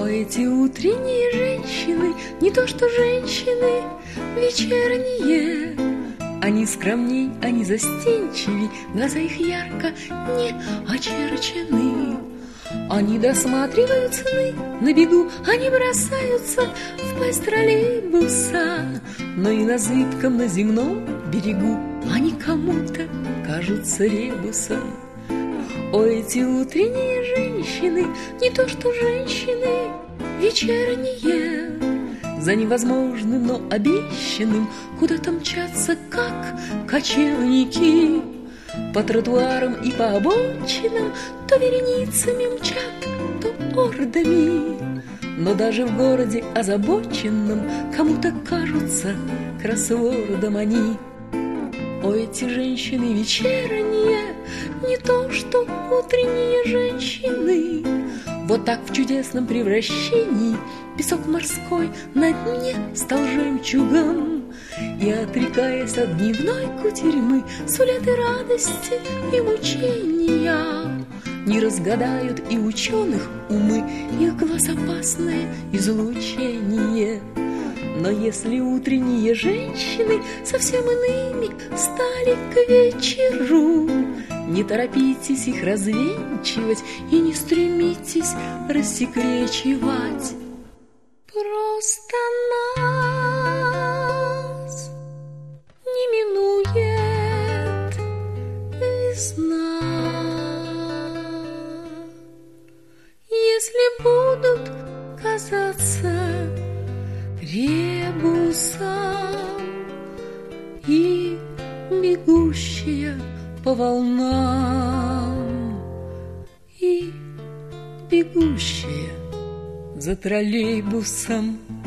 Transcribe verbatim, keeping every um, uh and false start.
эти утренние женщины, не то что женщины вечерние, они скромней, они застенчивей, глаза их ярко не очерчены. Они досматривают сны на бегу, они бросаются в пасть троллейбуса, но и на зыбком, на земном берегу они кому-то кажутся ребусом. О, эти утренние женщины, не то что женщины вечерние, за невозможным, но обещанным куда-то мчатся, как кочевники. По тротуарам и по обочинам то вереницами мчат, то ордами. Но даже в городе озабоченном кому-то кажутся кроссвордом они. О, эти женщины вечерние, не то что утренние женщины. Вот так в чудесном превращении песок морской на дне стал жемчугом, и, отрекаясь от дневной кутерьмы, сулят и радости, и мучения. Не разгадают и ученых умы их глаз опасное излучение. Но если утренние женщины совсем иными стали к вечеру, не торопитесь их развенчивать и не стремитесь рассекречивать. Просто нас не минует весна. Если будут казаться ребусом и бегущая по волнам, и бегущая за троллейбусом.